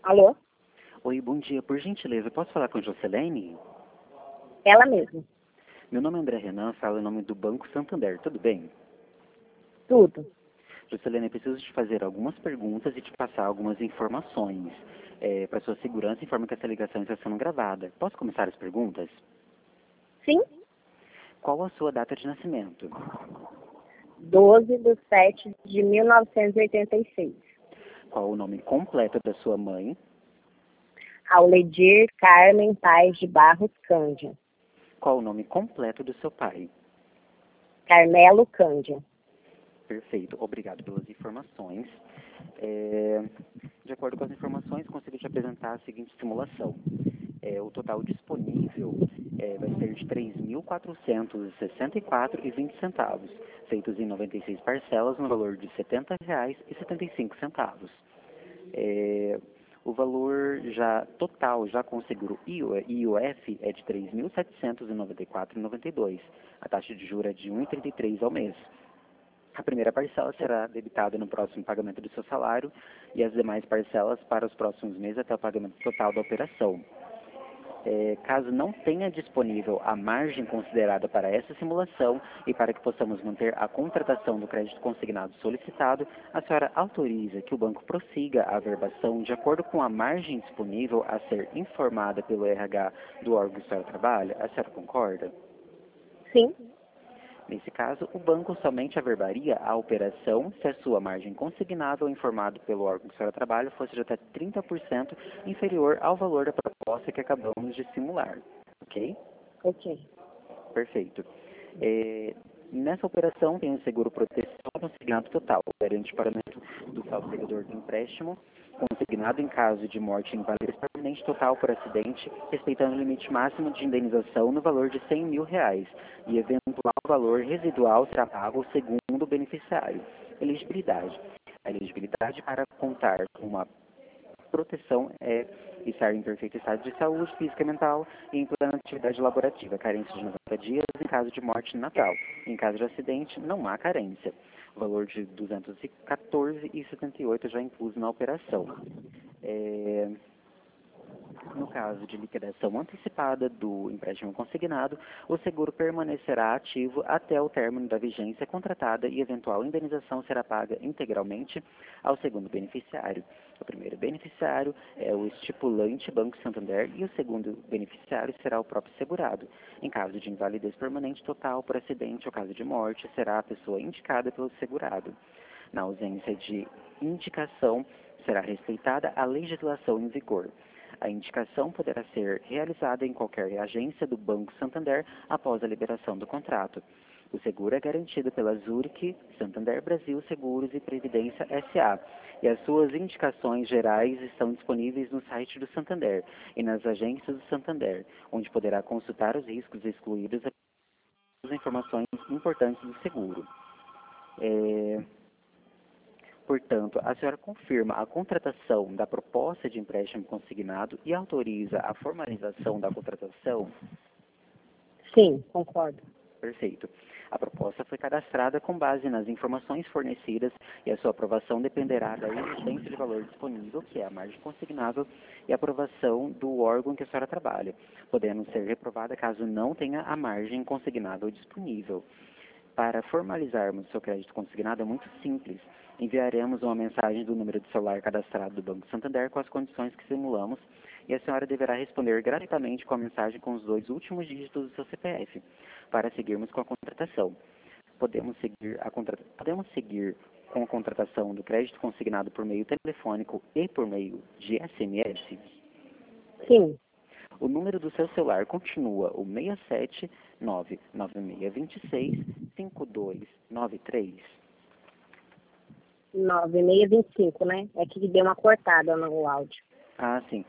Alô? Oi, bom dia. Por gentileza, posso falar com a Jocelene? Ela mesma. Meu nome é André Renan, falo em nome do Banco Santander. Tudo bem? Tudo. Jocelene, eu preciso te fazer algumas perguntas e te passar algumas informações. Para sua segurança, informo que essa ligação está sendo gravada. Posso começar as perguntas? Sim? Qual a sua data de nascimento? 12/7/1986. Qual o nome completo da sua mãe? Auledir Carmen Paes de Barros Cândia. Qual o nome completo do seu pai? Carmelo Cândia. Perfeito, obrigado pelas informações. De acordo com as informações, consigo te apresentar a seguinte simulação. O total disponível vai ser de R$ 3.464,20, feitos em 96 parcelas no valor de R$ 70,75. O valor total com seguro IOF é de R$ 3.794,92. A taxa de juros é de 1,33 ao mês. A primeira parcela será debitada no próximo pagamento do seu salário e as demais parcelas para os próximos meses até o pagamento total da operação. Caso não tenha disponível a margem considerada para essa simulação e para que possamos manter a contratação do crédito consignado solicitado, a senhora autoriza que o banco prossiga a averbação de acordo com a margem disponível a ser informada pelo RH do órgão que a senhora trabalha? A senhora concorda? Sim? Nesse caso, o banco somente averbaria a operação se a sua margem consignável informado pelo órgão que a senhora trabalha fosse de até 30% inferior ao valor da proposta que acabamos de simular. Ok? Ok. Perfeito. Nessa operação tem o seguro proteção consignado total, garante o pagamento do saldo devedor do empréstimo, consignado em caso de morte e invalidez permanente total por acidente, respeitando o limite máximo de indenização no valor de R$ 100.000 e eventual valor residual será pago segundo o beneficiário. Elegibilidade. A elegibilidade para contar com uma proteção é estar em perfeito estado de saúde física e mental e em plena atividade laborativa, carência de 90 dias em caso de morte natal. Em caso de acidente, não há carência. O valor de R$ 214,78 já incluso na operação. No caso de liquidação antecipada do empréstimo consignado, o seguro permanecerá ativo até o término da vigência contratada e eventual indenização será paga integralmente ao segundo beneficiário. O primeiro beneficiário é o estipulante Banco Santander e o segundo beneficiário será o próprio segurado. Em caso de invalidez permanente total por acidente ou caso de morte, será a pessoa indicada pelo segurado. Na ausência de indicação, será respeitada a legislação em vigor. A indicação poderá ser realizada em qualquer agência do Banco Santander após a liberação do contrato. O seguro é garantido pela Zurich, Santander Brasil Seguros e Previdência S.A. e as suas indicações gerais estão disponíveis no site do Santander e nas agências do Santander, onde poderá consultar os riscos excluídos e as informações importantes do seguro. Portanto, a senhora confirma a contratação da proposta de empréstimo consignado e autoriza a formalização da contratação? Sim, concordo. Perfeito. A proposta foi cadastrada com base nas informações fornecidas e a sua aprovação dependerá da existência de valor disponível, que é a margem consignável, e a aprovação do órgão que a senhora trabalha, podendo ser reprovada caso não tenha a margem consignável disponível. Para formalizarmos o seu crédito consignado é muito simples. Enviaremos uma mensagem do número de celular cadastrado do Banco Santander com as condições que simulamos e a senhora deverá responder gratuitamente com a mensagem com os 2 últimos dígitos do seu CPF para seguirmos com a contratação. Podemos seguir com a contratação do crédito consignado por meio telefônico e por meio de SMS? Sim. O número do seu celular continua o 67996265293. 9625, né? É que deu uma cortada no áudio. Ah, sim.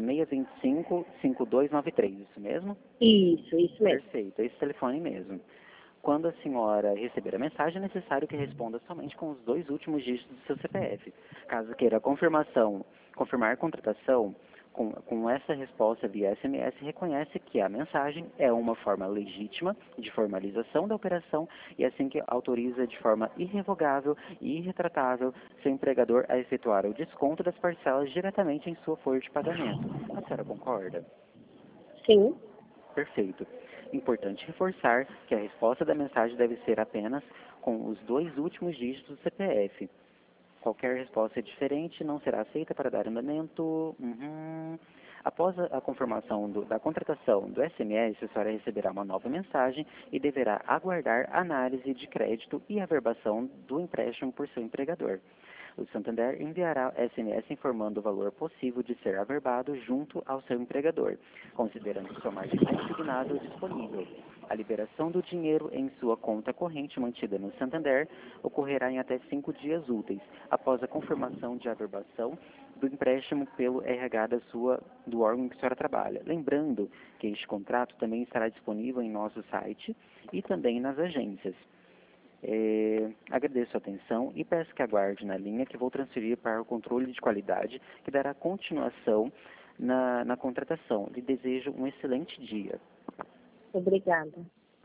96255293, isso mesmo? Isso mesmo. Perfeito, é esse telefone mesmo. Quando a senhora receber a mensagem, é necessário que responda somente com os 2 últimos dígitos do seu CPF. Caso queira confirmar a contratação, Com essa resposta via SMS, reconhece que a mensagem é uma forma legítima de formalização da operação e assim que autoriza de forma irrevogável e irretratável seu empregador a efetuar o desconto das parcelas diretamente em sua folha de pagamento. A senhora concorda? Sim. Perfeito. Importante reforçar que a resposta da mensagem deve ser apenas com os 2 últimos dígitos do CPF. Qualquer resposta diferente não será aceita para dar andamento. Após a confirmação da contratação do SMS, a senhora receberá uma nova mensagem e deverá aguardar análise de crédito e averbação do empréstimo por seu empregador. O Santander enviará SMS informando o valor possível de ser averbado junto ao seu empregador, considerando sua margem consignável disponível. A liberação do dinheiro em sua conta corrente mantida no Santander ocorrerá em até 5 dias úteis, após a confirmação de averbação do empréstimo pelo RH do órgão em que a senhora trabalha. Lembrando que este contrato também estará disponível em nosso site e também nas agências. Agradeço a atenção e peço que aguarde na linha que vou transferir para o controle de qualidade, que dará continuação na contratação. Lhe desejo um excelente dia. Obrigada.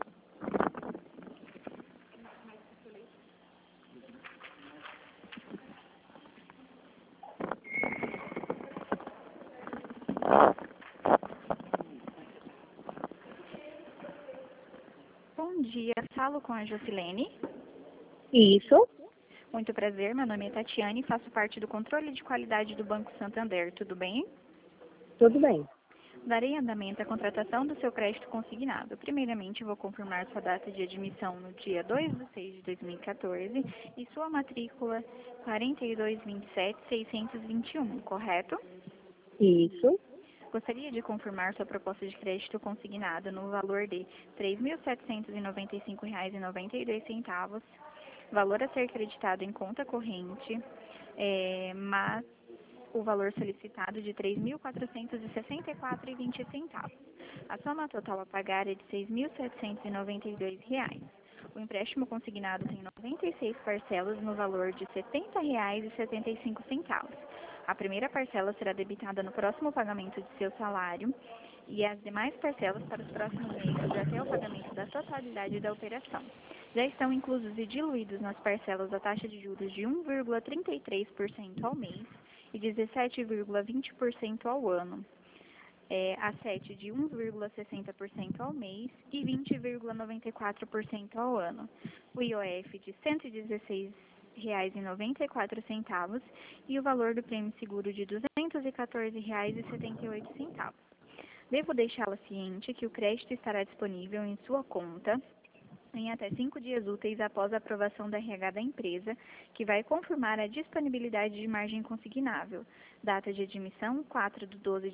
Bom dia, falo com a Jocilene. Isso. Muito prazer, meu nome é Tatiane e faço parte do controle de qualidade do Banco Santander, tudo bem? Tudo bem. Darei andamento à contratação do seu crédito consignado. Primeiramente, vou confirmar sua data de admissão no dia 2/6/2014 e sua matrícula 4227-621, correto? Isso. Gostaria de confirmar sua proposta de crédito consignado no valor de R$ 3.795,92, valor a ser creditado em conta corrente, mas o valor solicitado de R$ 3.464,20. A soma total a pagar é de R$ 6.792. O empréstimo consignado tem 96 parcelas no valor de R$ 70,75. A primeira parcela será debitada no próximo pagamento de seu salário e as demais parcelas para os próximos meses até o pagamento da totalidade da operação. Já estão inclusos e diluídos nas parcelas a taxa de juros de 1,33% ao mês e 17,20% ao ano, a 7 de 1,60% ao mês e 20,94% ao ano, o IOF de R$ 116,94 e o valor do prêmio seguro de R$ 214,78. Devo deixá-la ciente que o crédito estará disponível em sua conta em até 5 dias úteis após a aprovação da RH da empresa, que vai confirmar a disponibilidade de margem consignável. Data de admissão 4/12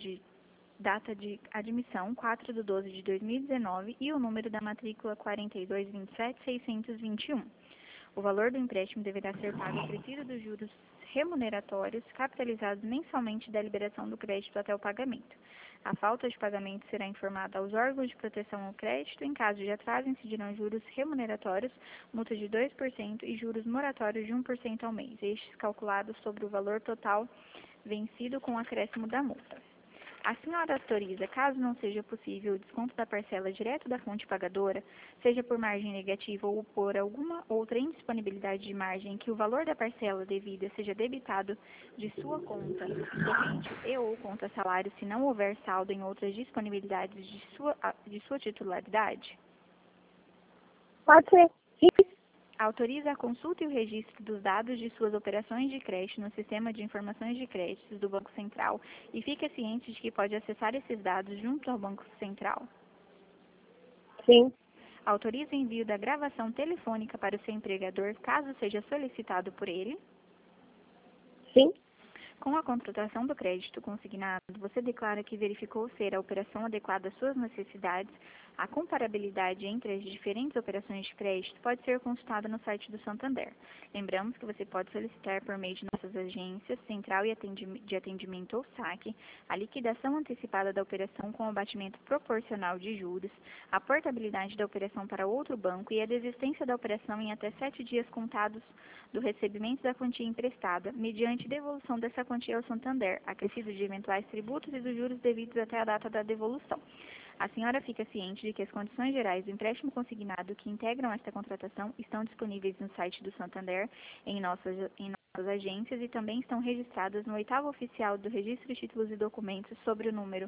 de 2019 e o número da matrícula 4227-621. O valor do empréstimo deverá ser pago acrescido dos juros remuneratórios capitalizados mensalmente da liberação do crédito até o pagamento. A falta de pagamento será informada aos órgãos de proteção ao crédito. Em caso de atraso, incidirão juros remuneratórios, multa de 2% e juros moratórios de 1% ao mês, estes calculados sobre o valor total vencido com o acréscimo da multa. A senhora autoriza, caso não seja possível o desconto da parcela direto da fonte pagadora, seja por margem negativa ou por alguma outra indisponibilidade de margem, que o valor da parcela devida seja debitado de sua conta corrente e ou conta salário, se não houver saldo em outras disponibilidades de sua titularidade? Pode ser. Sim. Autoriza a consulta e o registro dos dados de suas operações de crédito no Sistema de Informações de Créditos do Banco Central e fica ciente de que pode acessar esses dados junto ao Banco Central. Sim. Autoriza o envio da gravação telefônica para o seu empregador, caso seja solicitado por ele. Sim. Com a contratação do crédito consignado, você declara que verificou ser a operação adequada às suas necessidades, A comparabilidade entre as diferentes operações de crédito pode ser consultada no site do Santander. Lembramos que você pode solicitar por meio de nossas agências, Central de Atendimento ou SAC, a liquidação antecipada da operação com abatimento proporcional de juros, a portabilidade da operação para outro banco e a desistência da operação em até 7 dias contados do recebimento da quantia emprestada, mediante devolução dessa quantia ao Santander, acrescido de eventuais tributos e dos juros devidos até a data da devolução. A senhora fica ciente de que as condições gerais do empréstimo consignado que integram esta contratação estão disponíveis no site do Santander, em nossas agências e também estão registradas no 8º oficial do Registro de Títulos e Documentos sobre o número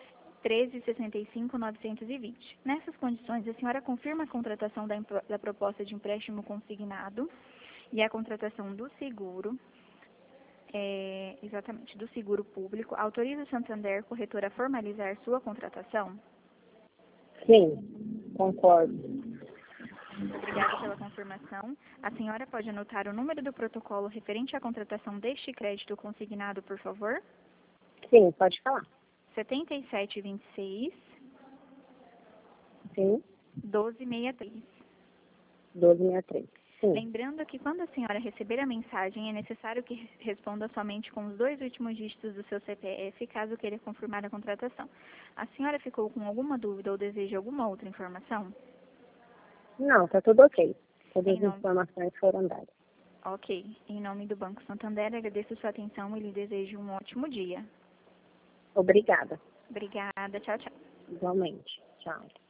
13.65.920. Nessas condições, a senhora confirma a contratação da proposta de empréstimo consignado e a contratação do seguro, do seguro público, autoriza o Santander corretor a formalizar sua contratação? Sim, concordo. Obrigada pela confirmação. A senhora pode anotar o número do protocolo referente à contratação deste crédito consignado, por favor? Sim, pode falar. 7726 Sim, 1263. 1263. Sim. Lembrando que quando a senhora receber a mensagem, é necessário que responda somente com os 2 últimos dígitos do seu CPF, caso queira confirmar a contratação. A senhora ficou com alguma dúvida ou deseja alguma outra informação? Não, tá tudo ok. Todas as informações foram dadas. Ok. Em nome do Banco Santander, agradeço sua atenção e lhe desejo um ótimo dia. Obrigada. Obrigada. Tchau, tchau. Igualmente. Tchau.